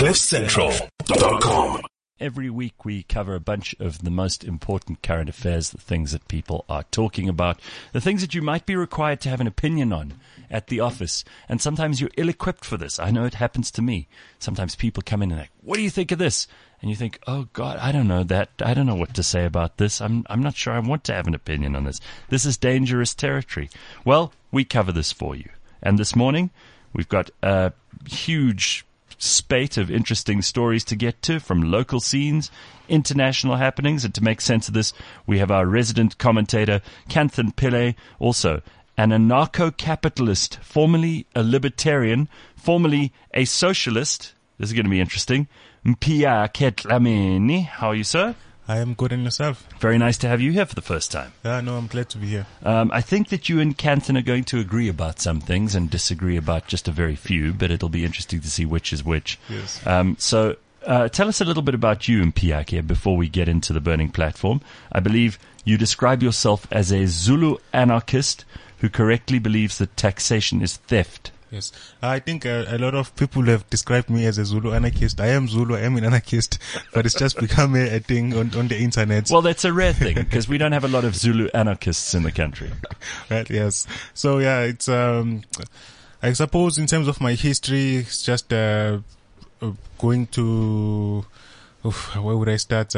CliffCentral.com. Every week we cover a bunch of the most important current affairs, the things that people are talking about, the things that you might be required to have an opinion on at the office. And sometimes you're ill-equipped for this. I know it happens to me. Sometimes people come in and like, what do you think of this? And you think, oh God, I don't know that. I don't know what to say about this. I'm not sure I want to have an opinion on this. This is dangerous territory. Well, we cover this for you. And this morning we've got a huge spate of interesting stories to get to, from local scenes, international happenings, and to make sense of this, we have our resident commentator, Kanthan Pillay, also an anarcho-capitalist, formerly a libertarian, formerly a socialist. This is going to be interesting. Mpia Ketlameni. How are you, sir? I am good, and yourself? Very nice to have you here for the first time. Yeah, no, I'm glad to be here. I think that you and Kanthan are going to agree about some things and disagree about just a very few, but it'll be interesting to see which is which. Yes. So tell us a little bit about you, Mpia, here before we get into the burning platform. I believe you describe yourself as a Zulu anarchist who correctly believes that taxation is theft. Yes. I think a lot of people have described me as a Zulu anarchist. I am Zulu, I am an anarchist, but it's just become a thing on the internet. Well, that's a rare thing because we don't have a lot of Zulu anarchists in the country. Right, yes. So yeah, it's, I suppose in terms of my history, it's just, going to, where would I start?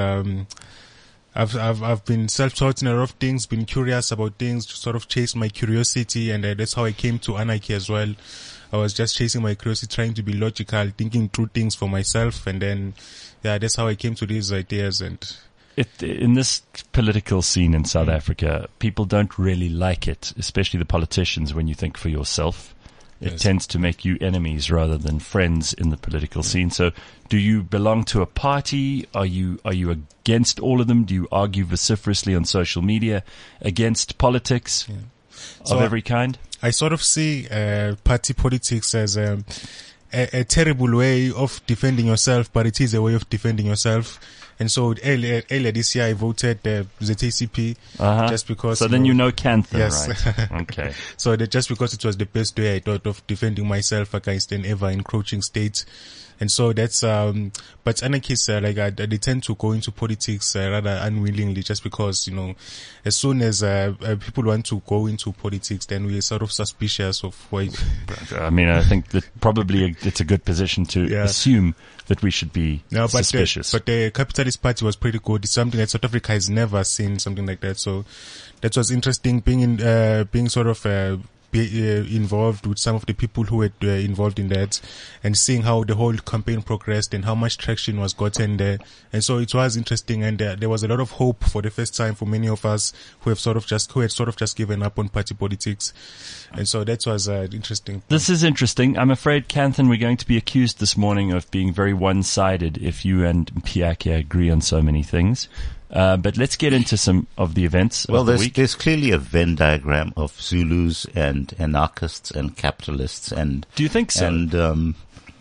I've been self-taught in a lot of things, been curious about things, sort of chased my curiosity, and that's how I came to anarchy as well. I was just chasing my curiosity, trying to be logical, thinking through things for myself, and then, yeah, that's how I came to these ideas. And in this political scene in South Africa, people don't really like it, especially the politicians, when you think for yourself. It tends to make you enemies rather than friends in the political scene. So do you belong to a party? Are you against all of them? Do you argue vociferously on social media against politics of every kind? I sort of see party politics as a terrible way of defending yourself, but it is a way of defending yourself. And so earlier this year I voted ZACP just because. So then you know Kanthan, yes. Right? Okay. So just because it was the best way I thought of defending myself against an ever encroaching state. And so that's, but anarchists, they tend to go into politics, rather unwillingly, just because, as soon as, people want to go into politics, then we're sort of suspicious of why. I mean, I think that probably it's a good position to assume that we should be suspicious. But the Capitalist Party was pretty good. It's something that South Africa has never seen, something like that. So that was interesting, being sort of, involved with some of the people who were involved in that, and seeing how the whole campaign progressed and how much traction was gotten there. And so it was interesting, and there was a lot of hope for the first time for many of us who had sort of just given up on party politics. And so that was interesting. This is interesting. I'm afraid, Kanthan, we're going to be accused this morning of being very one-sided if you and Mpiake agree on so many things. But let's get into some of the events of the week. There's clearly a Venn diagram of Zulus and anarchists and capitalists, and do you think so? And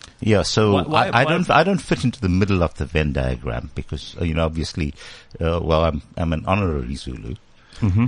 I don't fit into the middle of the Venn diagram because obviously, I'm an honorary Zulu. Mm-hmm.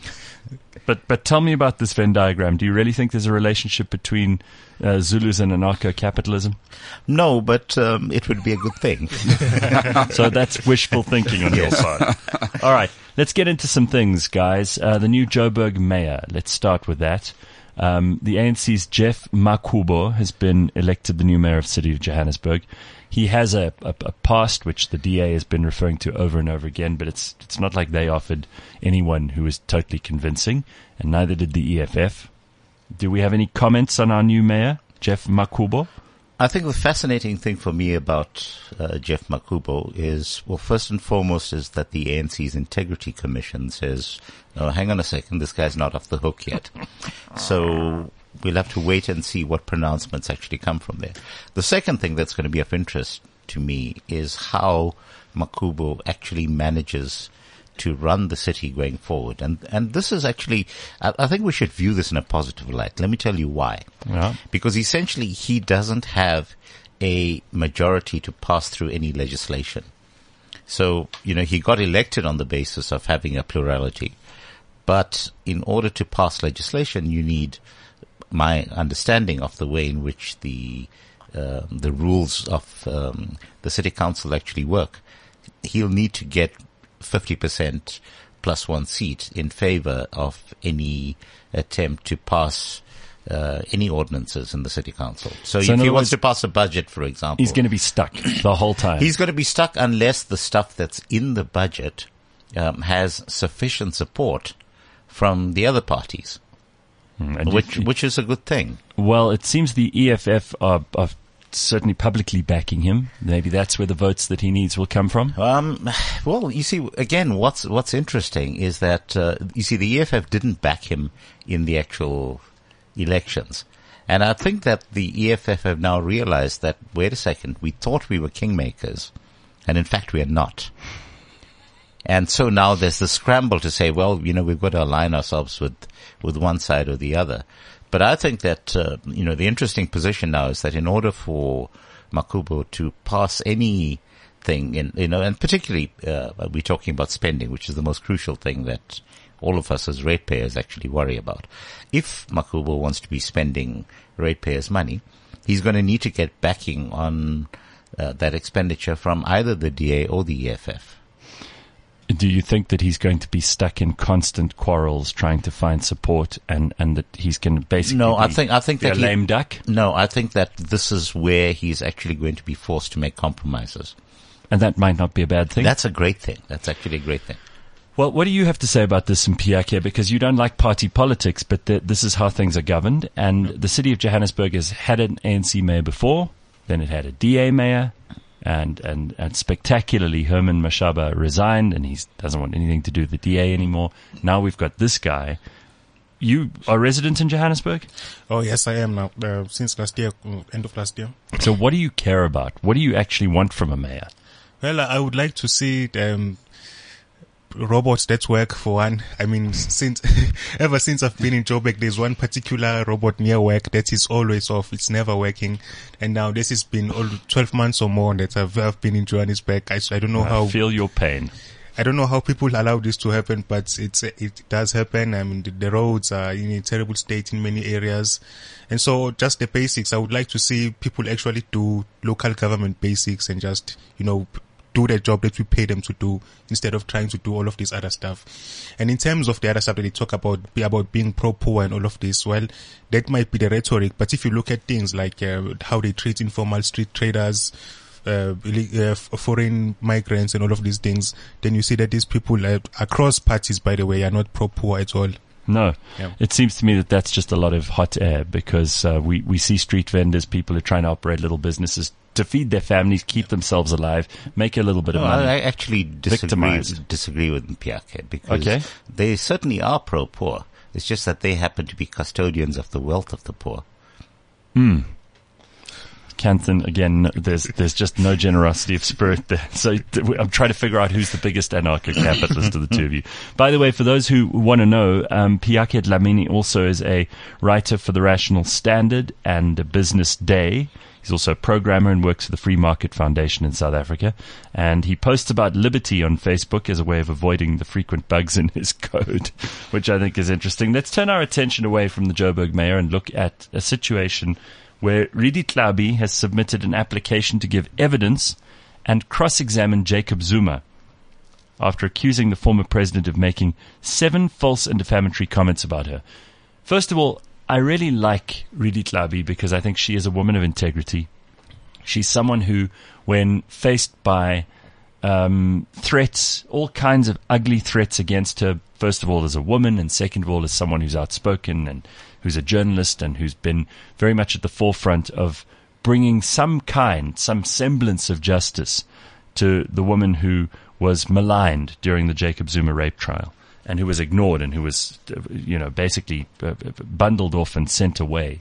But tell me about this Venn diagram. Do you really think there's a relationship between Zulus and anarcho-capitalism? No, but it would be a good thing. So that's wishful thinking on your part. All right, let's get into some things, guys. The new Joburg mayor. Let's start with that. The ANC's Jeff Makubo has been elected the new mayor of the city of Johannesburg. He has a past which the DA has been referring to over and over again, but it's not like they offered anyone who was totally convincing, and neither did the EFF. Do we have any comments on our new mayor, Jeff Makubo? I think the fascinating thing for me about Jeff Makubo is, well, first and foremost, is that the ANC's Integrity Commission says, no, hang on a second, this guy's not off the hook yet. So we'll have to wait and see what pronouncements actually come from there. The second thing that's going to be of interest to me is how Makubo actually manages to run the city going forward. And this is actually, I think we should view this in a positive light. Let me tell you why. Yeah. Because essentially he doesn't have a majority to pass through any legislation. So, he got elected on the basis of having a plurality. But in order to pass legislation, you need my understanding of the way in which the the rules of the city council actually work, he'll need to get 50% plus one seat in favor of any attempt to pass any ordinances in the city council. So if he wants to pass a budget, for example, he's going to be stuck the whole time. He's going to be stuck unless the stuff that's in the budget has sufficient support from the other parties, which is a good thing. Well, it seems the EFF are certainly publicly backing him. Maybe that's where the votes that he needs will come from. Well, you see, again, what's interesting is that you see the EFF didn't back him in the actual elections, and I think that the EFF have now realized that, wait a second, we thought we were kingmakers, and in fact we are not. And so now there's the scramble to say, well, we've got to align ourselves with one side or the other. But I think that, the interesting position now is that in order for Makhubo to pass anything and particularly, we're talking about spending, which is the most crucial thing that all of us as ratepayers actually worry about. If Makhubo wants to be spending ratepayers' money, he's going to need to get backing on that expenditure from either the DA or the EFF. Do you think that he's going to be stuck in constant quarrels trying to find support and that he's going to basically I think be that a lame duck? No, I think that this is where he's actually going to be forced to make compromises. And that might not be a bad thing? That's a great thing. That's actually a great thing. Well, what do you have to say about this in Piake? Because you don't like party politics, but this is how things are governed. And the city of Johannesburg has had an ANC mayor before, then it had a DA mayor, and spectacularly Herman Mashaba resigned, and he doesn't want anything to do with the DA anymore. Now we've got this guy. You are resident in Johannesburg? Oh, yes, I am now, since last year, end of last year. So what do you care about? What do you actually want from a mayor? Well, I would like to see robots that work, for one. I mean, ever since I've been in Joburg, there's one particular robot near work that is always off. It's never working. And now this has been 12 months or more that I've been in Johannesburg. I don't know how. I feel your pain. I don't know how people allow this to happen, but it does happen. I mean, the roads are in a terrible state in many areas. And so just the basics, I would like to see people actually do local government basics and just, do the job that we pay them to do instead of trying to do all of this other stuff. And in terms of the other stuff that they talk about being pro-poor and all of this, well, that might be the rhetoric. But if you look at things like how they treat informal street traders, foreign migrants and all of these things, then you see that these people across parties, by the way, are not pro-poor at all. No. Yeah. It seems to me that that's just a lot of hot air because we see street vendors, people who are trying to operate little businesses to feed their families, keep themselves alive, make a little bit of money. I actually disagree with Piake because they certainly are pro-poor. It's just that they happen to be custodians of the wealth of the poor. Kanthan, again, there's just no generosity of spirit there. So I'm trying to figure out who's the biggest anarcho-capitalist of the two of you. By the way, for those who want to know, Piake Dlamini also is a writer for the Rational Standard and Business Day. He's also a programmer and works for the Free Market Foundation in South Africa. And he posts about liberty on Facebook as a way of avoiding the frequent bugs in his code, which I think is interesting. Let's turn our attention away from the Joburg mayor and look at a situation where Ridi Tlhabi has submitted an application to give evidence and cross-examine Jacob Zuma after accusing the former president of making 7 false and defamatory comments about her. First of all, I really like Ridi Tlhabi because I think she is a woman of integrity. She's someone who, when faced by threats, all kinds of ugly threats against her, first of all as a woman and second of all as someone who's outspoken and who's a journalist and who's been very much at the forefront of bringing some semblance of justice to the woman who was maligned during the Jacob Zuma rape trial and who was ignored and who was, basically bundled off and sent away.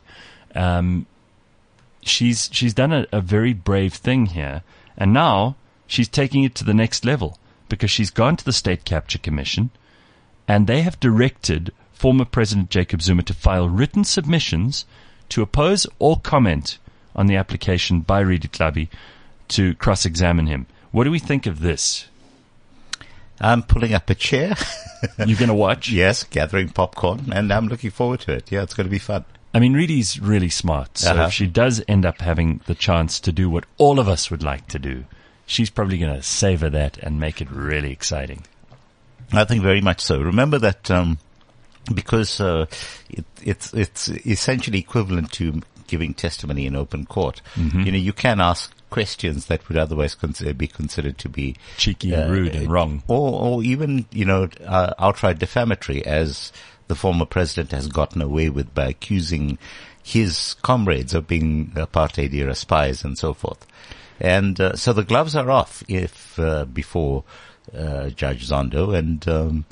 She's done a very brave thing here, and now she's taking it to the next level because she's gone to the State Capture Commission, and they have directed former President Jacob Zuma to file written submissions to oppose or comment on the application by Ridi Tlhabi to cross-examine him. What do we think of this? I'm pulling up a chair. You're going to watch? Yes, gathering popcorn, and I'm looking forward to it. Yeah, it's going to be fun. I mean, Reedy's really smart. So if she does end up having the chance to do what all of us would like to do, she's probably going to savor that and make it really exciting. I think very much so. Remember that because it's essentially equivalent to giving testimony in open court. Mm-hmm. You can ask questions that would otherwise be considered to be cheeky and rude and wrong, or even outright defamatory, as the former president has gotten away with by accusing his comrades of being apartheid era spies and so forth. And so the gloves are off if before Judge Zondo, and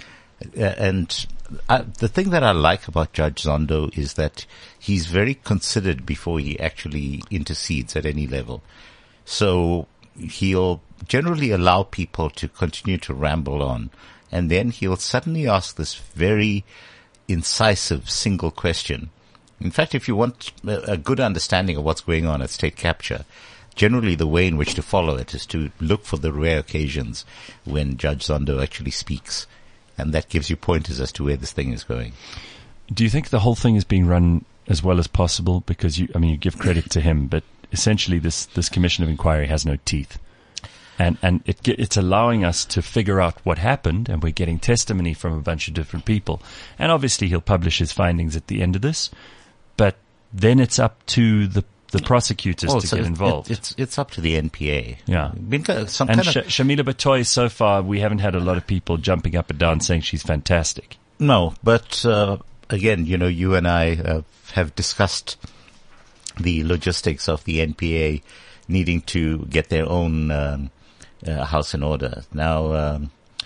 the thing that I like about Judge Zondo is that he's very considered before he actually intercedes at any level. So he'll generally allow people to continue to ramble on, and then he'll suddenly ask this very incisive single question. In fact, if you want a good understanding of what's going on at state capture, generally the way in which to follow it is to look for the rare occasions when Judge Zondo actually speaks, and that gives you pointers as to where this thing is going. Do you think the whole thing is being run as well as possible? Because you give credit to him, but essentially this commission of inquiry has no teeth. And it's allowing us to figure out what happened, and we're getting testimony from a bunch of different people. And obviously he'll publish his findings at the end of this, but then it's up to the prosecutors to get involved. It's up to the NPA. Yeah. Shamila Batoy, so far, we haven't had a lot of people jumping up and down saying she's fantastic. No, but again, you and I have discussed the logistics of the NPA needing to get their own house in order. Now,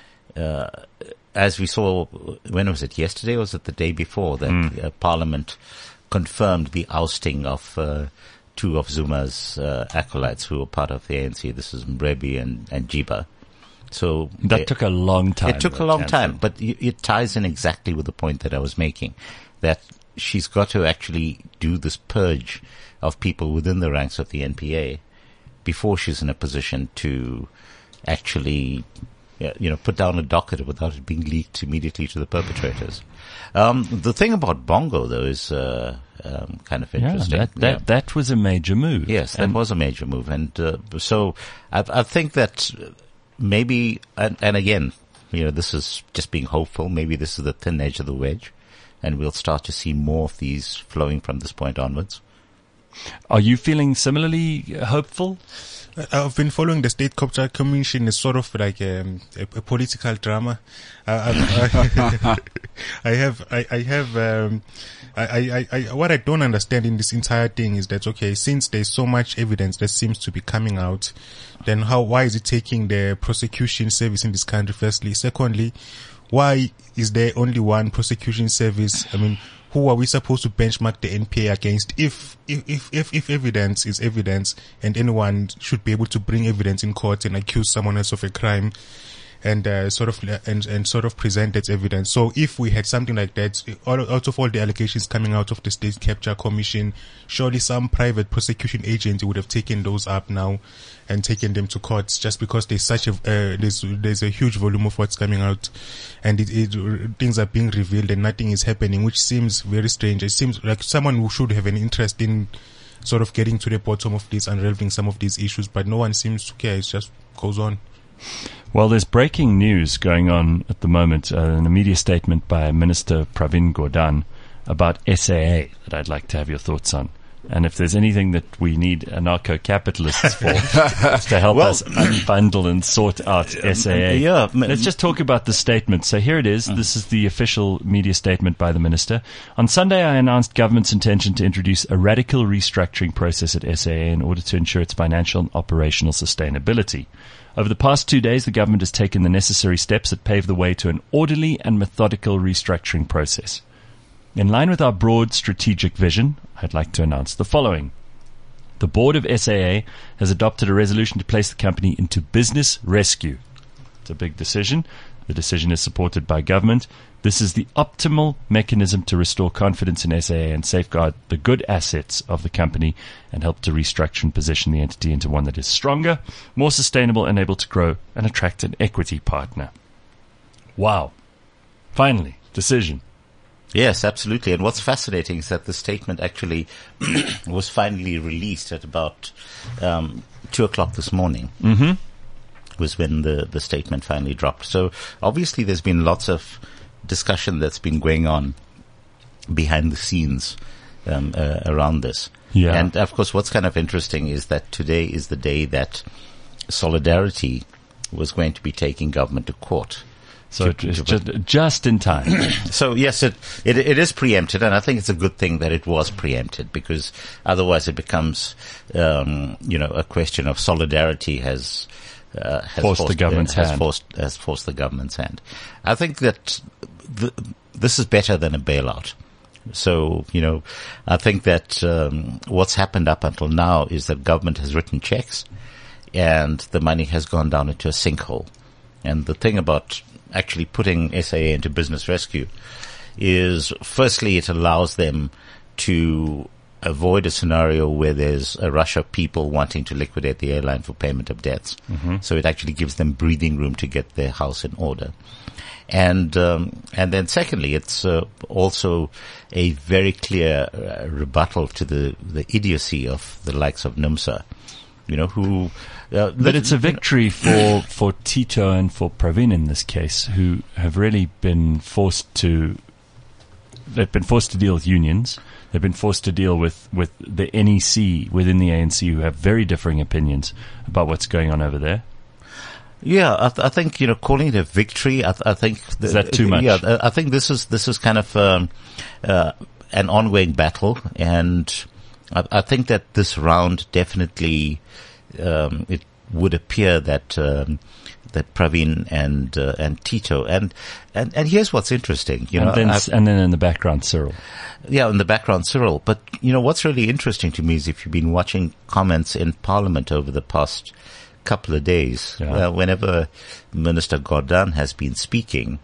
as we saw, when was it, yesterday, or was it the day before, that Parliament confirmed the ousting of two of Zuma's acolytes who were part of the ANC. This is Mrebi and Jiba. So that took a long time. It took a long time, but it ties in exactly with the point that I was making, that she's got to actually do this purge of people within the ranks of the NPA before she's in a position to actually, put down a docket without it being leaked immediately to the perpetrators. The thing about Bongo, though, is kind of interesting. That was a major move. Yes, that was a major move. And so I think that maybe, and again, this is just being hopeful, maybe this is the thin edge of the wedge, and we'll start to see more of these flowing from this point onwards. Are you feeling similarly hopeful? I've been following the State Capture Commission as sort of like a political drama. What I don't understand in this entire thing is that, okay, since there's so much evidence that seems to be coming out, then why is it taking the prosecution service in this country, firstly? Secondly, why is there only one prosecution service? I mean, who are we supposed to benchmark the NPA against? If evidence is evidence, and anyone should be able to bring evidence in court and accuse someone else of a crime, and sort of present that evidence. So if we had something like that, out of all the allegations coming out of the State Capture Commission, surely some private prosecution agency would have taken those up now and taken them to courts, just because there's such a there's a huge volume of what's coming out, and things are being revealed and nothing is happening, which seems very strange. It seems like someone who should have an interest in sort of getting to the bottom of this, unraveling some of these issues, but no one seems to care. It just goes on. Well, there's breaking news going on at the moment, in a media statement by Minister Pravin Gordhan about SAA that I'd like to have your thoughts on. And if there's anything that we need anarcho-capitalists for, it's to help us unbundle and sort out SAA. Let's just talk about the statement. So here it is. This is the official media statement by the minister. On Sunday, I announced government's intention to introduce a radical restructuring process at SAA in order to ensure its financial and operational sustainability. Over the past 2 days, the government has taken the necessary steps that pave the way to an orderly and methodical restructuring process. In line with our broad strategic vision, I'd like to announce the following. The board of SAA has adopted a resolution to place the company into business rescue. It's a big decision. The decision is supported by government. This is the optimal mechanism to restore confidence in SAA and safeguard the good assets of the company and help to restructure and position the entity into one that is stronger, more sustainable, and able to grow and attract an equity partner. Wow. Finally, decision. Yes, absolutely. And what's fascinating is that the statement actually was finally released at about 2 o'clock this morning. Mm-hmm. Was when the statement finally dropped. So obviously there's been lots of discussion that's been going on behind the scenes around this. Yeah. And of course what's kind of interesting is that today is the day that Solidarity was going to be taking government to court. So it's just in time. So yes, it is preempted, and I think it's a good thing that it was preempted, because otherwise it becomes, a question of Solidarity has forced the government's hand. Has forced the government's hand. I think that this is better than a bailout. So, I think that what's happened up until now is that government has written checks and the money has gone down into a sinkhole. And the thing about actually putting SAA into business rescue is, firstly, it allows them to avoid a scenario where there's a rush of people wanting to liquidate the airline for payment of debts. Mm-hmm. So it actually gives them breathing room to get their house in order. And then secondly, it's also a very clear rebuttal to the idiocy of the likes of NUMSA, who. But it's a victory for Tito and for Pravin in this case, who have really been forced to deal with unions. They've been forced to deal with the NEC within the ANC, who have very differing opinions about what's going on over there. Yeah, I think, calling it a victory, I think... Is that too much? Yeah, I think this is kind of an ongoing battle, and I think that this round definitely, it would appear that Pravin and Tito, and here's what's interesting, and then in the background, Cyril. Yeah, in the background, Cyril. But, what's really interesting to me is if you've been watching comments in Parliament over the past couple of days, whenever Minister Gordhan has been speaking,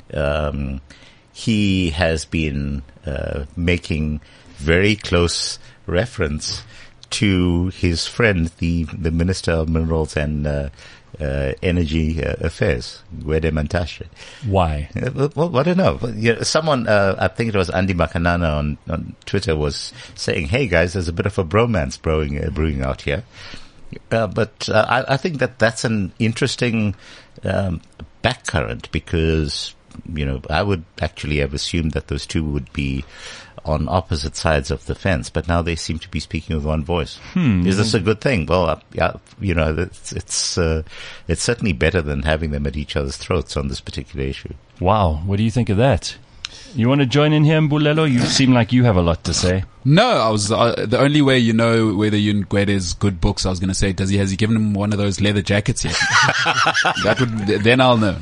he has been making very close reference to his friend, the Minister of Minerals and Energy Affairs, Gwede Mantashe. Why? Well, I don't know. Someone, I think it was Andy Makanana on Twitter, was saying, "Hey guys, there's a bit of a bromance brewing out here." But I think that's an interesting backcurrent, because I would actually have assumed that those two would be on opposite sides of the fence, but now they seem to be speaking with one voice. Is this a good thing? Well, it's certainly better than having them at each other's throats on this particular issue. Wow, what do you think of that? You want to join in here, Mbulelo? You seem like you have a lot to say. No, I was the only way whether Gwede's good books. I was going to say, has he given him one of those leather jackets yet? Then I'll know.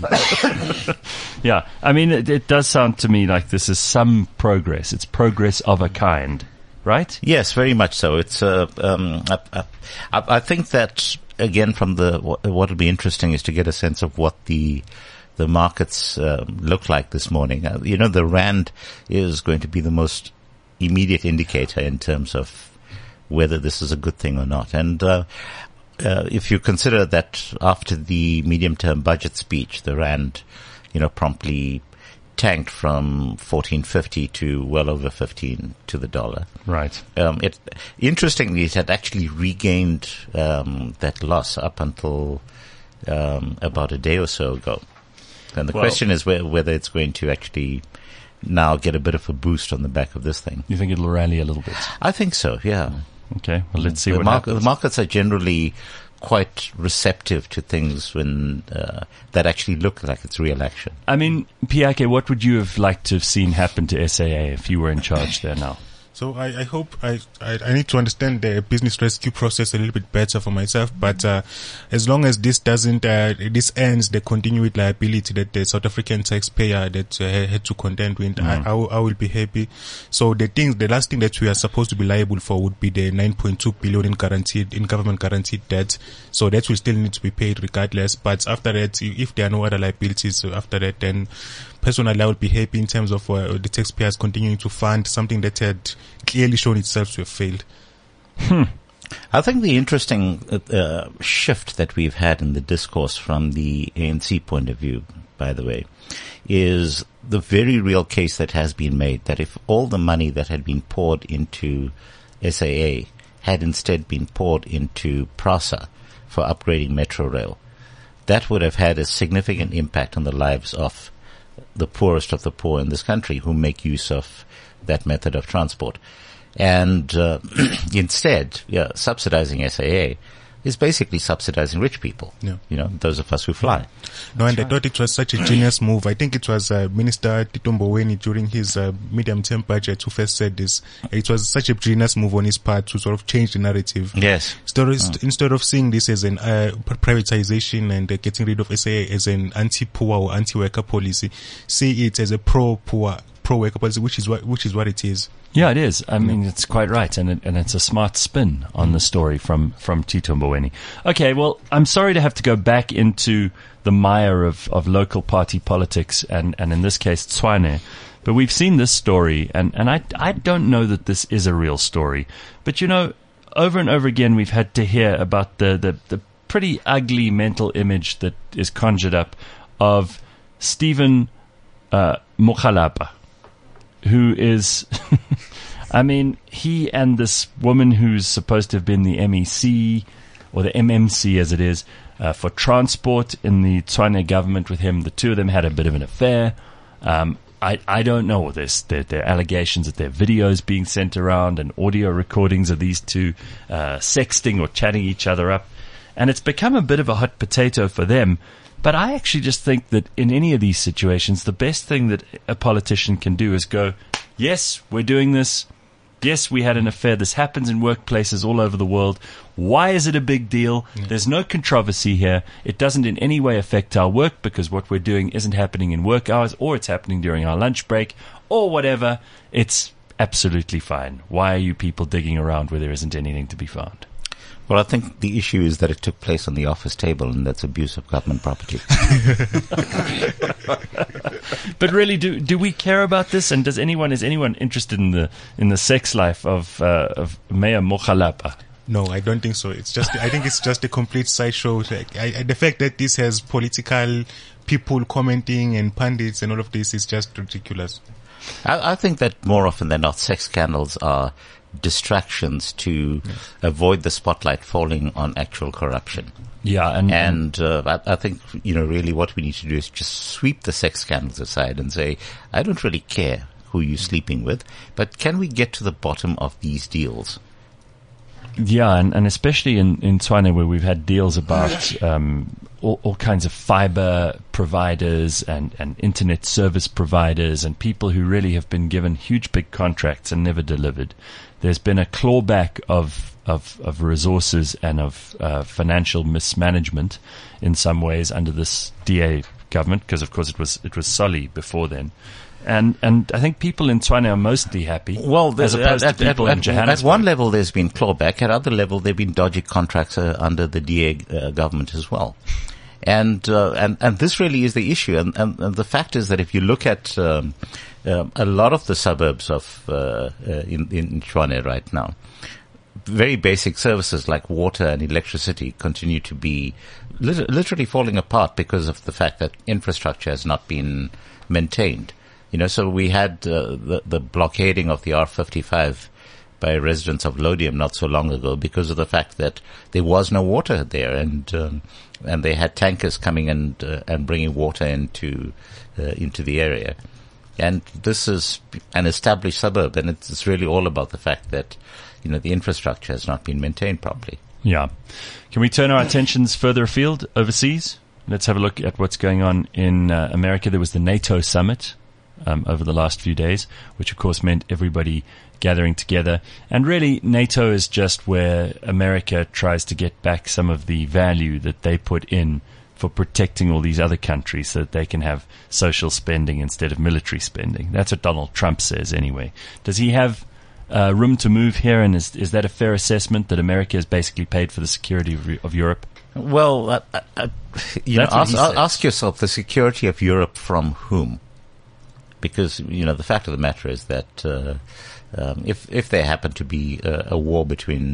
Yeah, I mean, it does sound to me like this is some progress. It's progress of a kind, right? Yes, very much so. It's I think that again, from what will be interesting is to get a sense of what the markets look like this morning. The rand is going to be the most immediate indicator in terms of whether this is a good thing or not. And if you consider that after the medium-term budget speech, the rand, promptly tanked from 14.50 to well over 15 to the dollar. Right. Interestingly, it had actually regained that loss up until about a day or so ago. And the question is whether it's going to actually now get a bit of a boost on the back of this thing. You think it'll rally a little bit? I think so, yeah. Okay, well, let's see what happens. The markets are generally quite receptive to things when that actually look like it's real action. I mean, Piake, what would you have liked to have seen happen to SAA if you were in charge there now? So I hope I need to understand the business rescue process a little bit better for myself. But as long as this doesn't, this ends the continued liability that the South African taxpayer that had to contend with, I will be happy. So the last thing that we are supposed to be liable for would be the 9.2 billion in government guaranteed debt. So that will still need to be paid regardless. But after that, if there are no other liabilities after that, then personally I would be happy in terms of the taxpayers continuing to fund something that had clearly shown itself to have failed. I think the interesting shift that we've had in the discourse from the ANC point of view, by the way, is the very real case that has been made that if all the money that had been poured into SAA had instead been poured into PRASA for upgrading Metro Rail, that would have had a significant impact on the lives of the poorest of the poor in this country who make use of that method of transport. And instead, subsidizing SAA is basically subsidizing rich people. Yeah. Those of us who fly. No, and I thought it was such a genius move. I think it was Minister Tito Mboweni during his medium-term budget who first said this. It was such a genius move on his part to sort of change the narrative. Yes. Instead of seeing this as an privatization and getting rid of SAA as an anti-poor or anti-worker policy, see it as a pro-poor, pro-worker policy, which is what it is. Yeah, it is. I mean, it's quite right, and it's a smart spin on the story from Tito Mboweni. Okay, well, I'm sorry to have to go back into the mire of local party politics, and in this case, Tshwane. But we've seen this story, and I don't know that this is a real story. But, over and over again, we've had to hear about the pretty ugly mental image that is conjured up of Stephen Mokgalapa, who is, I mean, he and this woman who's supposed to have been the MEC, or the MMC as it is, for transport in the Tshwane government with him. The two of them had a bit of an affair. I don't know. There are allegations that there are videos being sent around and audio recordings of these two sexting or chatting each other up. And it's become a bit of a hot potato for them. But I actually just think that in any of these situations, the best thing that a politician can do is go, yes, we're doing this. Yes, we had an affair. This happens in workplaces all over the world. Why is it a big deal? Yeah. There's no controversy here. It doesn't in any way affect our work because what we're doing isn't happening in work hours, or it's happening during our lunch break or whatever. It's absolutely fine. Why are you people digging around where there isn't anything to be found? Well, I think the issue is that it took place on the office table, and that's abuse of government property. But really, do we care about this? And is anyone interested in the sex life of Mayor Mokgalapa? No, I don't think so. I think it's just a complete sideshow. The fact that this has political people commenting and pundits and all of this is just ridiculous. I think that more often than not, sex scandals are distractions to avoid the spotlight falling on actual corruption. Yeah, I think, really what we need to do is just sweep the sex scandals aside and say, I don't really care who you're sleeping with, but can we get to the bottom of these deals? Yeah, and especially in Tshwane, where we've had deals about all kinds of fiber providers and internet service providers and people who really have been given huge big contracts and never delivered. There's been a clawback of resources and of financial mismanagement in some ways under this DA government, because of course it was Solly before then. And I think people in Tshwane are mostly happy. Well, as opposed to people in Johannesburg. At one level, there's been clawback. At other level, there've been dodgy contracts under the DA government as well. And this really is the issue. And the fact is that if you look at a lot of the suburbs of in Tshwane right now, very basic services like water and electricity continue to be literally falling apart because of the fact that infrastructure has not been maintained. So we had the blockading of the R55 by residents of Lodium not so long ago because of the fact that there was no water there, and they had tankers coming and bringing water into the area. And this is an established suburb, and it's really all about the fact that the infrastructure has not been maintained properly. Yeah. Can we turn our attentions further afield, overseas? Let's have a look at what's going on in America. There was the NATO summit over the last few days, which of course meant everybody gathering together. And really, NATO is just where America tries to get back some of the value that they put in for protecting all these other countries so that they can have social spending instead of military spending. That's what Donald Trump says anyway. Does he have room to move here? And is that a fair assessment that America has basically paid for the security of Europe? Well, ask yourself, the security of Europe from whom? Because, the fact of the matter is that if there happened to be a war between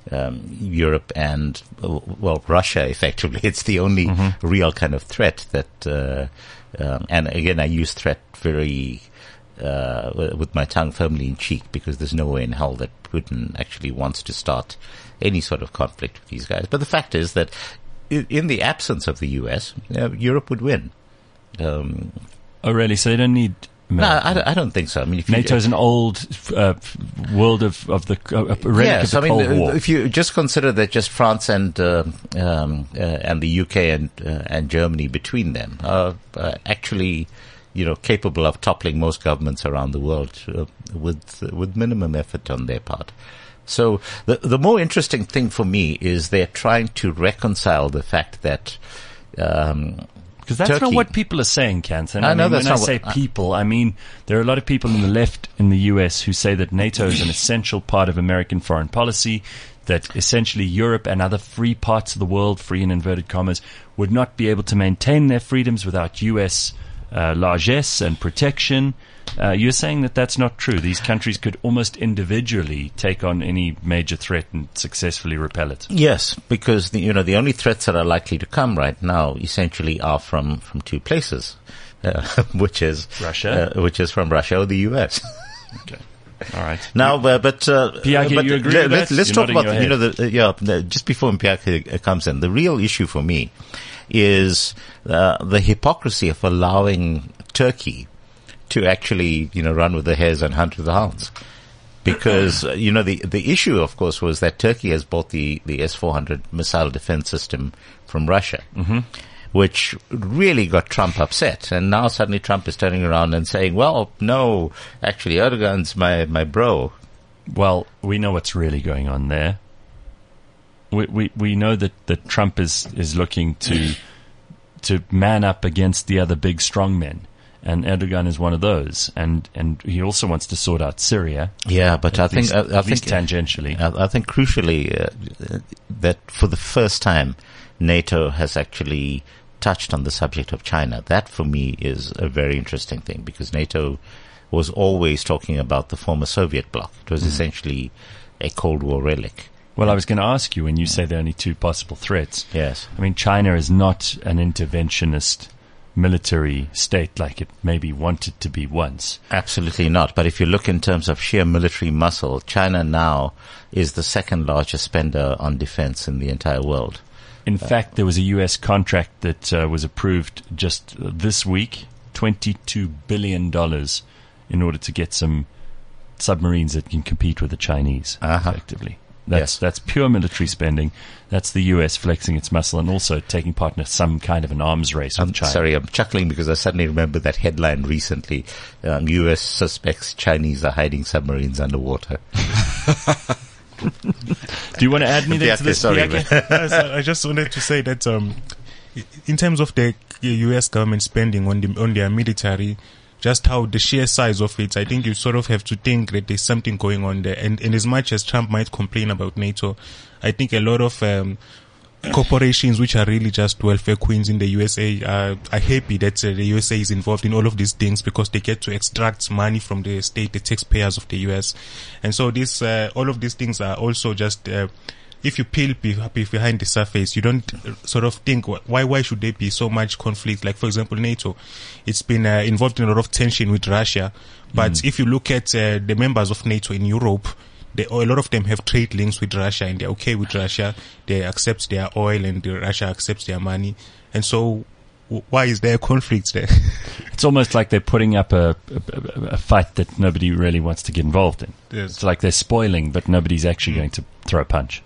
Europe and, well, Russia, effectively. It's the only real kind of threat that, and again, I use threat very, with my tongue firmly in cheek, because there's no way in hell that Putin actually wants to start any sort of conflict with these guys. But the fact is that in the absence of the US, Europe would win. Oh, really? So they don't need America? No, I don't think so. I mean, if NATO is an old world of the relic yes, of the Cold War. If you just consider that just France and the UK and Germany between them are actually, capable of toppling most governments around the world with minimum effort on their part. So the more interesting thing for me is they're trying to reconcile the fact that because that's Turkey, not what people are saying, Canton. I know that's when not I say what, people, I mean there are a lot of people in the left in the US who say that NATO is an essential part of American foreign policy, that essentially Europe and other free parts of the world, free in inverted commas, would not be able to maintain their freedoms without US largesse and protection. You're saying that that's not true. These countries could almost individually take on any major threat and successfully repel it. Yes, because the only threats that are likely to come right now essentially are from two places, which is Russia, which is from Russia or the US. Okay. All right. Now, Mpiake, you agree with that? Let's You're talk about nodding just before Mpiake comes in. The real issue for me is the hypocrisy of allowing Turkey to actually, run with the hares and hunt with the hounds. Because, the issue, of course, was that Turkey has bought the S-400 missile defense system from Russia, which really got Trump upset. And now suddenly Trump is turning around and saying, well, no, actually Erdogan's my bro. Well, we know what's really going on there. We know that Trump is looking to man up against the other big strong men. And Erdogan is one of those, and he also wants to sort out Syria. Yeah, but I think tangentially, I think crucially that for the first time, NATO has actually touched on the subject of China. That for me is a very interesting thing, because NATO was always talking about the former Soviet bloc. It was essentially a Cold War relic. Well, I was going to ask you, when you say there are only two possible threats. Yes, I mean China is not an interventionist military state like it maybe wanted to be once. Absolutely not. But if you look in terms of sheer military muscle, China now is the second largest spender on defense in the entire world. In fact, there was a U.S. contract that was approved just this week, $22 billion, in order to get some submarines that can compete with the Chinese, effectively. That's pure military spending. That's the U.S. flexing its muscle and also taking part in some kind of an arms race with China. Sorry, I'm chuckling because I suddenly remember that headline recently. U.S. suspects Chinese are hiding submarines underwater. Do you want to add anything to this? Sorry, I just wanted to say that in terms of the U.S. government spending on their military, just how the sheer size of it, I think you sort of have to think that there's something going on there. And as much as Trump might complain about NATO, I think a lot of corporations which are really just welfare queens in the USA are happy that the USA is involved in all of these things, because they get to extract money from the state, the taxpayers of the US. And so this all of these things are also just if you peel behind the surface, you don't sort of think, why should there be so much conflict? Like, for example, NATO, it's been involved in a lot of tension with Russia. But if you look at the members of NATO in Europe, a lot of them have trade links with Russia, and they're okay with Russia. They accept their oil, and Russia accepts their money. And so why is there a conflict there? It's almost like they're putting up a fight that nobody really wants to get involved in. Yes. It's like they're spoiling, but nobody's actually going to throw a punch.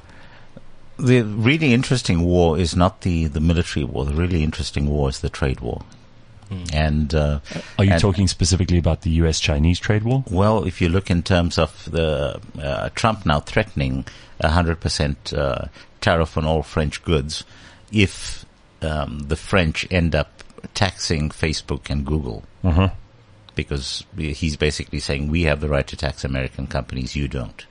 The really interesting war is not the military war. The really interesting war is the trade war. And are you talking specifically about the U.S.-Chinese trade war? Well, if you look in terms of the Trump now threatening 100% tariff on all French goods, if the French end up taxing Facebook and Google, because he's basically saying we have the right to tax American companies, you don't.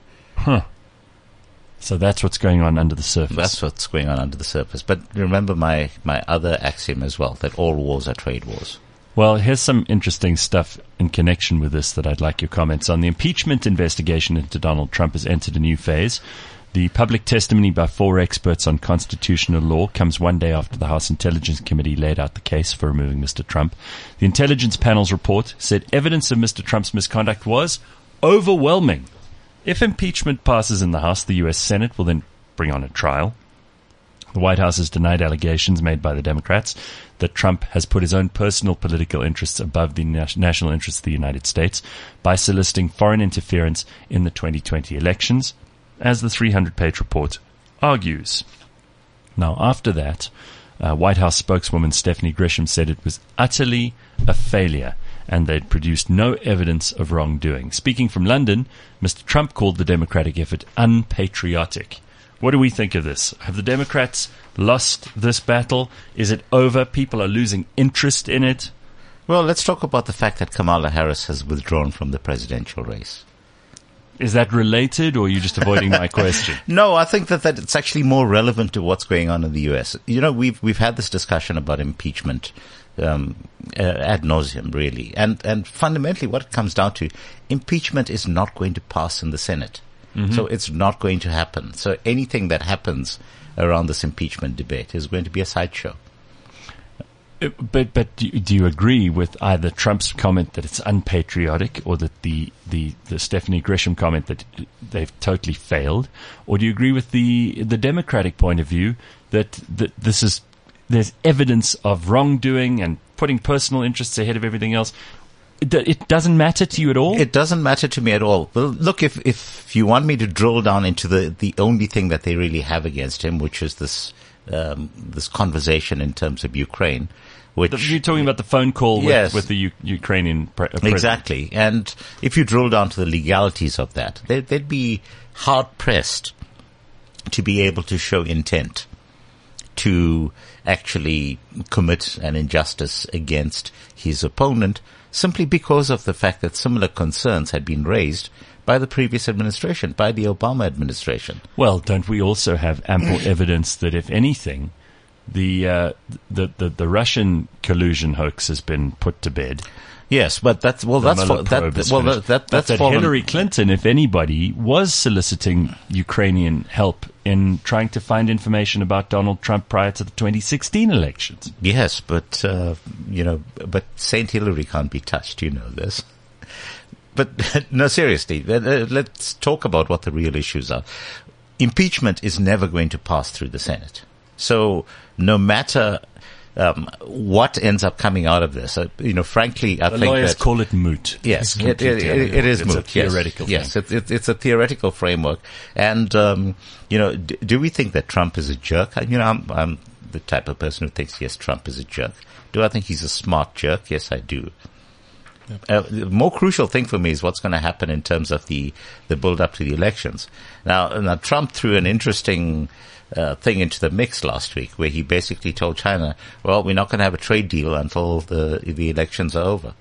So that's what's going on under the surface. That's what's going on under the surface. But remember my other axiom as well, that all wars are trade wars. Well, here's some interesting stuff in connection with this that I'd like your comments on. The impeachment investigation into Donald Trump has entered a new phase. The public testimony by 4 experts on constitutional law comes one day after the House Intelligence Committee laid out the case for removing Mr. Trump. The intelligence panel's report said evidence of Mr. Trump's misconduct was overwhelming. If impeachment passes in the House, the U.S. Senate will then bring on a trial. The White House has denied allegations made by the Democrats that Trump has put his own personal political interests above the national interests of the United States by soliciting foreign interference in the 2020 elections, as the 300-page report argues. Now, after that, White House spokeswoman Stephanie Grisham said it was utterly a failure and they'd produced no evidence of wrongdoing. Speaking from London, Mr. Trump called the Democratic effort unpatriotic. What do we think of this? Have the Democrats lost this battle? Is it over? People are losing interest in it? Well, let's talk about the fact that Kamala Harris has withdrawn from the presidential race. Is that related, or are you just avoiding my question? No, I think that it's actually more relevant to what's going on in the U.S. You know, we've had this discussion about impeachment ad nauseum, really. And fundamentally what it comes down to, impeachment is not going to pass in the Senate. Mm-hmm. So it's not going to happen. So anything that happens around this impeachment debate is going to be a sideshow. But do you agree with either Trump's comment that it's unpatriotic, or that the Stephanie Grisham comment that they've totally failed, or do you agree with the Democratic point of view that there's evidence of wrongdoing and putting personal interests ahead of everything else? It doesn't matter to you at all? It doesn't matter to me at all. Well, look, if you want me to drill down into the only thing that they really have against him, which is this conversation in terms of Ukraine, which you're talking about the phone call with the Ukrainian president. Exactly. And if you drill down to the legalities of that, they'd be hard pressed to be able to show intent to actually commit an injustice against his opponent, simply because of the fact that similar concerns had been raised by the previous administration, by the Obama administration. Well, don't we also have ample evidence that, if anything, the Russian collusion hoax has been put to bed? Yes, but that's Hillary Clinton, if anybody, was soliciting Ukrainian help in trying to find information about Donald Trump prior to the 2016 elections. Yes, but but Saint Hillary can't be touched. You know this. But no, seriously, let's talk about what the real issues are. Impeachment is never going to pass through the Senate. So no matter what ends up coming out of this, frankly, I think that lawyers call it moot. Yes, it is moot. It's a theoretical thing. Yes, it's a theoretical framework. And do we think that Trump is a jerk? I'm the type of person who thinks, yes, Trump is a jerk. Do I think he's a smart jerk? Yes, I do. The more crucial thing for me is what's going to happen in terms of the build up to the elections. Now Trump threw an interesting thing into the mix last week, where he basically told China, well, we're not going to have a trade deal until the elections are over.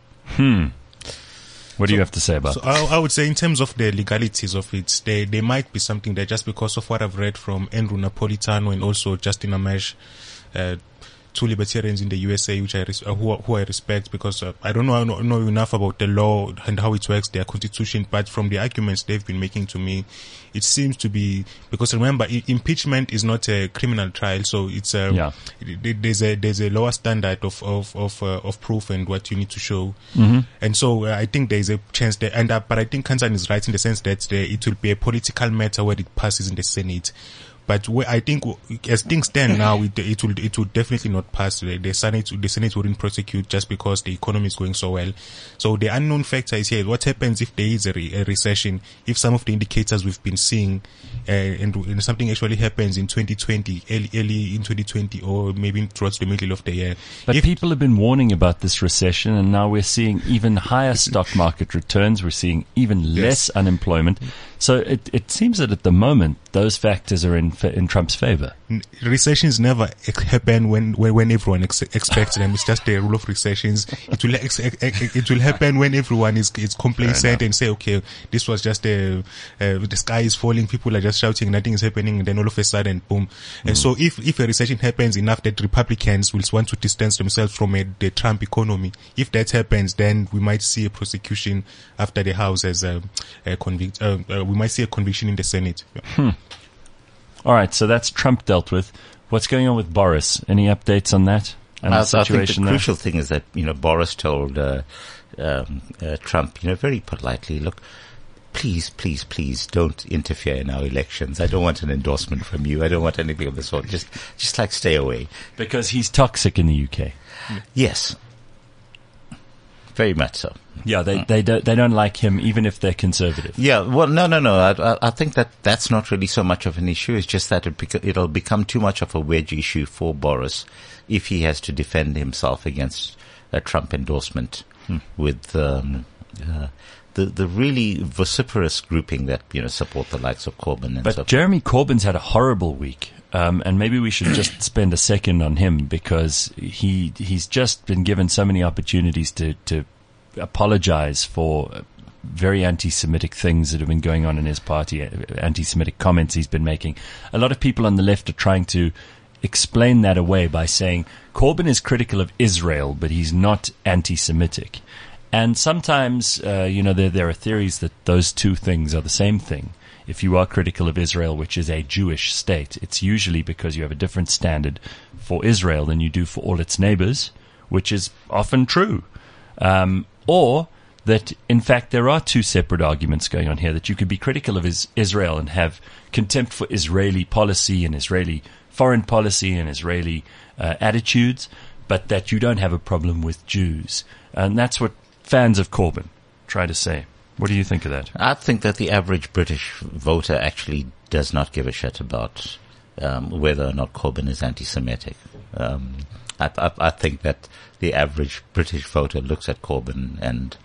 What do you have to say about that? I would say, in terms of the legalities of it, there might be something there, just because of what I've read from Andrew Napolitano and also Justin Amash, two libertarians in the USA, which who I respect, because I don't know enough about the law and how it works, their constitution, but from the arguments they've been making to me, it seems to be, because remember, impeachment is not a criminal trial, so it's there's a lower standard of proof and what you need to show, and so I think there is a chance there, but I think Kansan is right in the sense that it will be a political matter where it passes in the Senate. But I think, as things stand now, it will definitely not pass. The Senate wouldn't prosecute just because the economy is going so well. So the unknown factor is here. What happens if there is a recession? If some of the indicators we've been seeing, and something actually happens in 2020, early in 2020, or maybe towards the middle of the year. But people have been warning about this recession, and now we're seeing even higher stock market returns. We're seeing even less unemployment. So it seems that at the moment, those factors are in Trump's favor. Recessions never happen when everyone expects them. It's just the rule of recessions. It will happen when everyone is complacent and say, okay, this was just the sky is falling, people are just shouting, nothing is happening, and then all of a sudden, boom. And so if a recession happens enough that Republicans will want to distance themselves from the Trump economy, if that happens, then we might see a prosecution after the House has we might see a conviction in the Senate. All right, so that's Trump dealt with. What's going on with Boris? Any updates on that? And the I think situation the there? crucial thing is that, Boris told Trump, very politely, look, please, please, please don't interfere in our elections. I don't want an endorsement from you. I don't want anything of the sort. Just stay away. Because he's toxic in the UK. Yes. Very much so. Yeah, they don't like him even if they're conservative. Yeah, well, no. I think that's not really so much of an issue. It's just that it'll become too much of a wedge issue for Boris if he has to defend himself against a Trump endorsement with the really vociferous grouping that support the likes of Corbyn and but so forth. Jeremy Corbyn's had a horrible week. And maybe we should just spend a second on him because he's just been given so many opportunities to apologize for very anti-Semitic things that have been going on in his party, anti-Semitic comments he's been making. A lot of people on the left are trying to explain that away by saying Corbyn is critical of Israel, but he's not anti-Semitic. And sometimes, there are theories that those two things are the same thing. If you are critical of Israel, which is a Jewish state, it's usually because you have a different standard for Israel than you do for all its neighbors, which is often true. Or that, in fact, there are two separate arguments going on here, that you could be critical of Israel and have contempt for Israeli policy and Israeli foreign policy and Israeli attitudes, but that you don't have a problem with Jews. And that's what fans of Corbyn try to say. What do you think of that? I think that the average British voter actually does not give a shit about whether or not Corbyn is anti-Semitic. I think that the average British voter looks at Corbyn and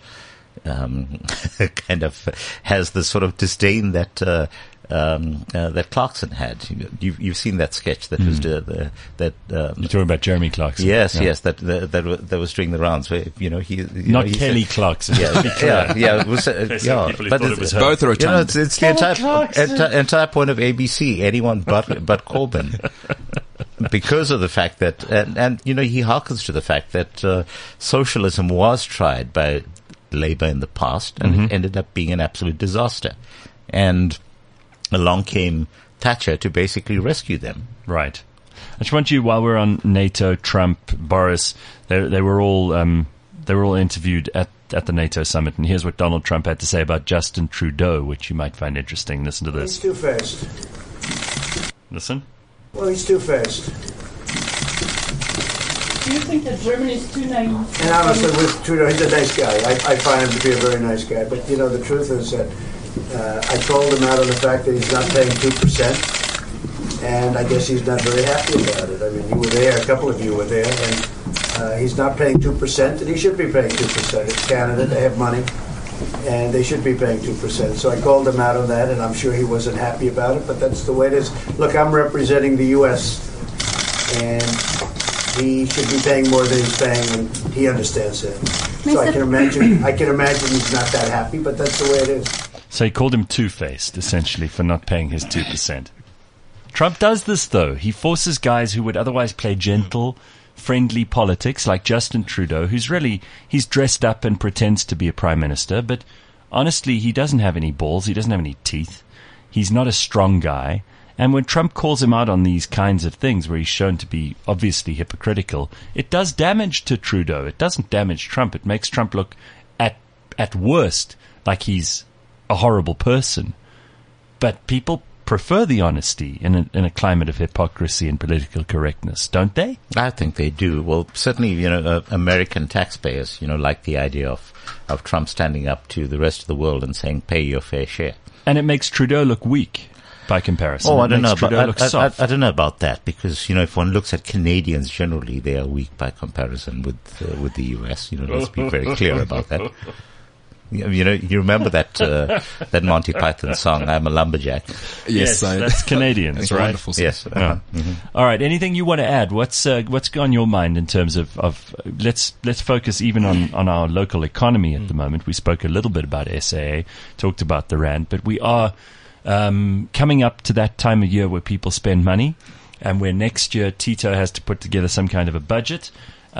kind of has the sort of disdain that that Clarkson had. You've seen that sketch that was You're talking about Jeremy Clarkson. Yes, that was doing the rounds. Where not Kelly Clarkson. Yeah. It was, but it was both are it's the entire point of ABC. Anyone but Corbyn. Because of the fact that, and he harkens to the fact that socialism was tried by Labour in the past and it ended up being an absolute disaster. And along came Thatcher to basically rescue them. Right. I just want you, while we're on NATO, Trump, Boris, they were all interviewed at the NATO summit, and here's what Donald Trump had to say about Justin Trudeau, which you might find interesting. Listen to this. He's too fast. Listen. Well, he's too fast. Do you think that Germany's too naive? And honestly, with Trudeau, he's a nice guy. I find him to be a very nice guy. But, the truth is that I called him out on the fact that he's not paying 2%, and I guess he's not very happy about it. I mean, you were there, a couple of you were there, and he's not paying 2%, and he should be paying 2%. It's Canada, they have money, and they should be paying 2%. So I called him out on that, and I'm sure he wasn't happy about it, but that's the way it is. Look, I'm representing the U.S., and he should be paying more than he's paying, and he understands that. So I can imagine he's not that happy, but that's the way it is. So he called him two-faced, essentially, for not paying his 2%. Trump does this, though. He forces guys who would otherwise play gentle, friendly politics, like Justin Trudeau, he's dressed up and pretends to be a prime minister, but honestly, he doesn't have any balls, he doesn't have any teeth, he's not a strong guy, and when Trump calls him out on these kinds of things, where he's shown to be obviously hypocritical, it does damage to Trudeau. It doesn't damage Trump. It makes Trump look, at worst, like he's a horrible person. But people prefer the honesty in a climate of hypocrisy and political correctness, don't they? I think they do. Well, certainly, American taxpayers, like the idea of Trump standing up to the rest of the world and saying, pay your fair share. And it makes Trudeau look weak by comparison. Oh, I don't know. I don't know about that, because, if one looks at Canadians generally, they are weak by comparison with the US. Let's be very clear about that. You remember that Monty Python song, I'm a Lumberjack? Yes, that's Canadian. That's right? wonderful. Yes. All right. Anything you want to add? What's on your mind in terms of let's focus even on our local economy at the moment. We spoke a little bit about SAA, talked about the rand, but we are coming up to that time of year where people spend money, and where next year Tito has to put together some kind of a budget.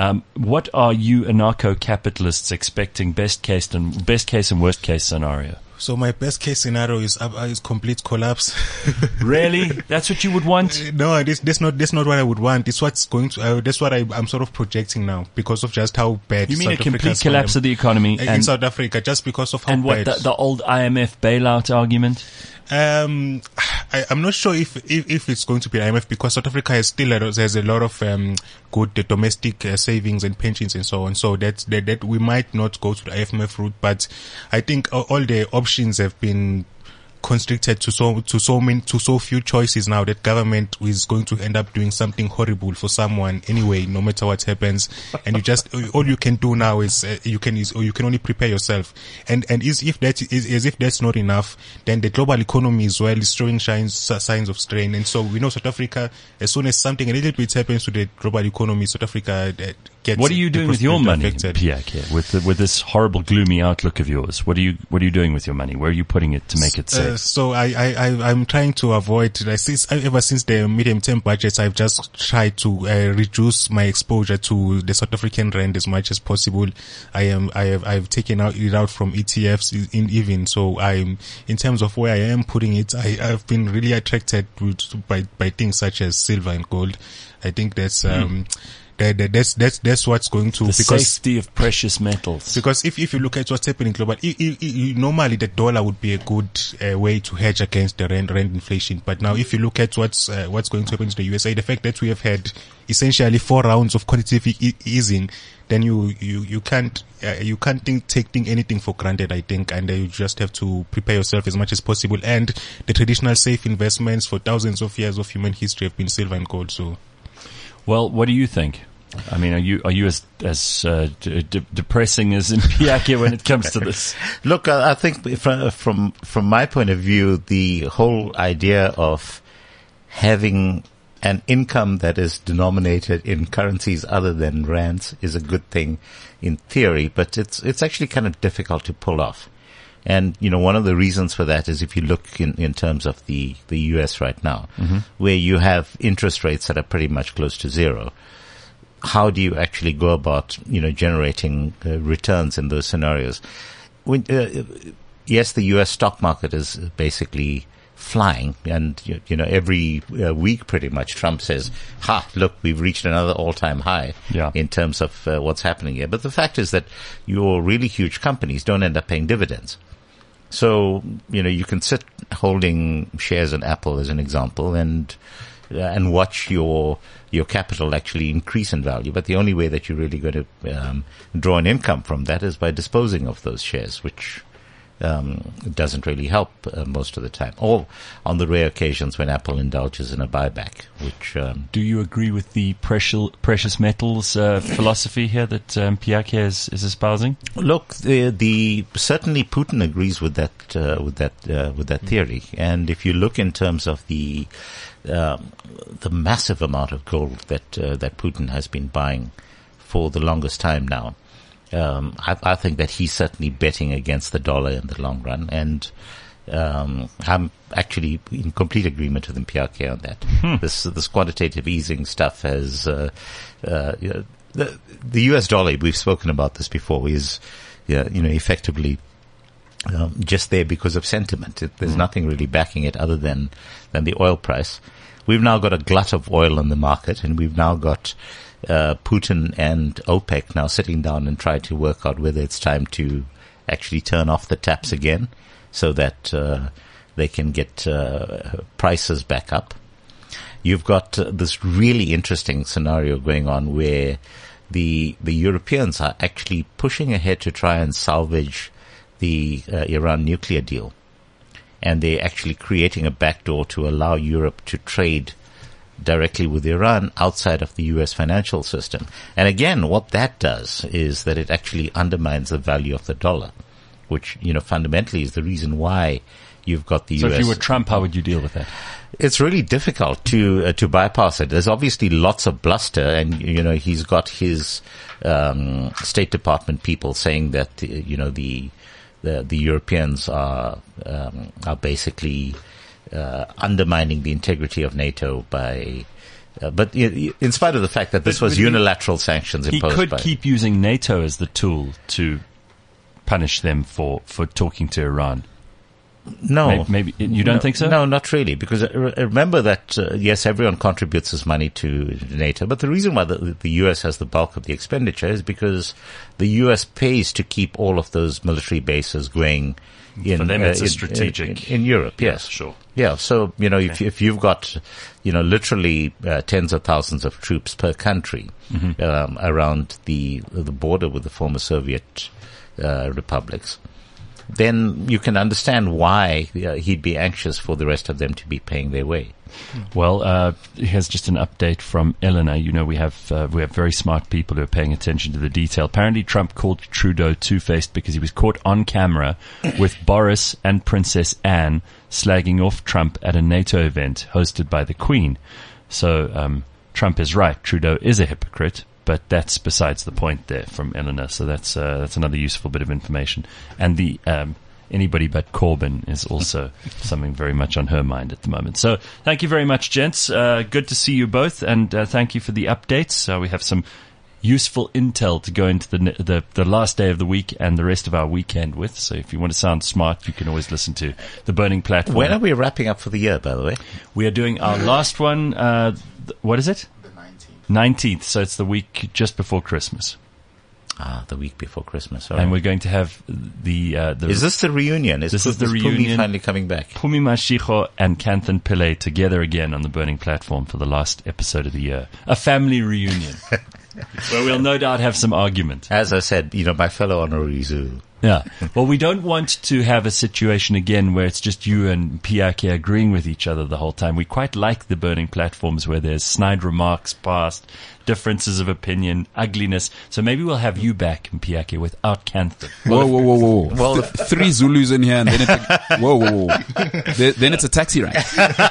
What are you anarcho-capitalists expecting best case and worst case scenario? So my best case scenario is complete collapse. Really? That's what you would want? No, that's not what I would want. It's what's going to. That's what I'm sort of projecting now because of just how bad. You mean South a complete Africa's collapse of the economy in South Africa, just because of how and bad. what the old IMF bailout argument? I'm not sure if it's going to be IMF because South Africa has a lot of good domestic savings and pensions and so on. So that we might not go to the IMF route, but I think all the options have been constricted to so few choices now that government is going to end up doing something horrible for someone anyway, no matter what happens. And you just all you can do now is you can only prepare yourself. And if that's not enough, then the global economy as well is showing signs of strain. And so we know South Africa, as soon as something a little bit happens to the global economy, South Africa gets. What are you doing with your money, Pierre? With this horrible, gloomy outlook of yours? What are you doing with your money? Where are you putting it to make it safe? So I'm trying to avoid, ever since the medium-term budgets, I've just tried to reduce my exposure to the South African rand as much as possible. I've taken it out from ETFs even. So in terms of where I am putting it, I've been really attracted by things such as silver and gold. I think that's what's going to, the because safety of precious metals. Because if you look at what's happening globally, normally the dollar would be a good way to hedge against the rand inflation. But now, if you look at what's going to happen to the USA, the fact that we have had essentially 4 rounds of quantitative easing, then you can't take anything for granted, I think, and you just have to prepare yourself as much as possible. And the traditional safe investments for thousands of years of human history have been silver and gold. So, well, what do you think? I mean, are you as depressing as Mpiake when it comes to this? Look, I think from my point of view, the whole idea of having an income that is denominated in currencies other than rands is a good thing in theory, but it's actually kind of difficult to pull off. And, one of the reasons for that is if you look in terms of the US right now, where you have interest rates that are pretty much close to zero. How do you actually go about, generating returns in those scenarios? Yes, the U.S. stock market is basically flying, and every week pretty much Trump says, look, we've reached another all-time high in terms of what's happening here. But the fact is that your really huge companies don't end up paying dividends. So, you can sit holding shares in Apple as an example and watch your capital actually increase in value. But the only way that you're really going to draw an income from that is by disposing of those shares, which doesn't really help most of the time, or on the rare occasions when Apple indulges in a buyback. Which do you agree with the precious metals philosophy here that Mpiake is espousing? Look, certainly Putin agrees with that theory, and if you look in terms of the massive amount of gold that Putin has been buying for the longest time now, I think that he's certainly betting against the dollar in the long run, and I'm actually in complete agreement with Mpiake on that. This quantitative easing stuff has the US dollar, we've spoken about this before, is effectively just there because of sentiment. There's nothing really backing it other than the oil price. We've now got a glut of oil in the market, and we've now got Putin and OPEC now sitting down and trying to work out whether it's time to actually turn off the taps again so that they can get prices back up. You've got this really interesting scenario going on where the Europeans are actually pushing ahead to try and salvage the Iran nuclear deal. And they're actually creating a backdoor to allow Europe to trade directly with Iran outside of the U.S. financial system. And again, what that does is that it actually undermines the value of the dollar, which, fundamentally is the reason why you've got the U.S. So if you were Trump, how would you deal with that? It's really difficult to bypass it. There's obviously lots of bluster, and, he's got his State Department people saying that, the Europeans are basically undermining the integrity of NATO by, but in spite of the fact that this was unilateral sanctions imposed. He could keep using NATO as the tool to punish them for talking to Iran. No. Maybe you don't think so? No, not really, because remember that, yes, everyone contributes his money to NATO, but the reason why the U.S. has the bulk of the expenditure is because the U.S. pays to keep all of those military bases going For them, it's a strategic. In Europe, yes. Sure. Yeah, so, if you've got, literally tens of thousands of troops per country around the border with the former Soviet republics, then you can understand why he'd be anxious for the rest of them to be paying their way. Well, here's just an update from Eleanor. We have very smart people who are paying attention to the detail. Apparently, Trump called Trudeau two-faced because he was caught on camera with Boris and Princess Anne slagging off Trump at a NATO event hosted by the Queen. So Trump is right. Trudeau is a hypocrite. But that's besides the point there from Eleanor. So that's another useful bit of information. And the anybody but Corbyn is also something very much on her mind at the moment. So thank you very much, gents. Good to see you both, and thank you for the updates. We have some useful intel to go into the last day of the week and the rest of our weekend with. So if you want to sound smart, you can always listen to the Burning Platform. When are we wrapping up for the year, by the way? We are doing our last one. What is it? 19th, so it's the week just before Christmas. The week before Christmas. All and right. we're going to have the Is this the reunion? This is the reunion. Phumi finally coming back? Phumi Mashiko and Kanthan Pillay together again on the Burning Platform for the last episode of the year. A family reunion. Where we'll no doubt have some argument. As I said, my fellow honorary Zulu. Yeah. Well, we don't want to have a situation again where it's just you and Piake agreeing with each other the whole time. We quite like the Burning Platforms where there's snide remarks passed, differences of opinion, ugliness. So maybe we'll have you back, Piake, without Kanthan. Whoa. Well, 3 Zulus in here and then whoa. Then it's a taxi rank.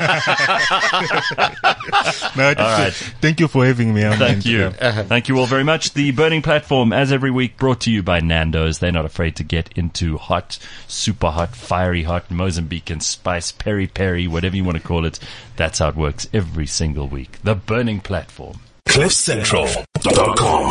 No, All right. Thank you for having me. Thank you. Thank you all very much. The Burning Platform, as every week, brought to you by Nando's. They're not afraid to get into hot, super hot, fiery hot, Mozambican spice, peri-peri, whatever you want to call it. That's how it works every single week. The Burning Platform. CliffCentral.com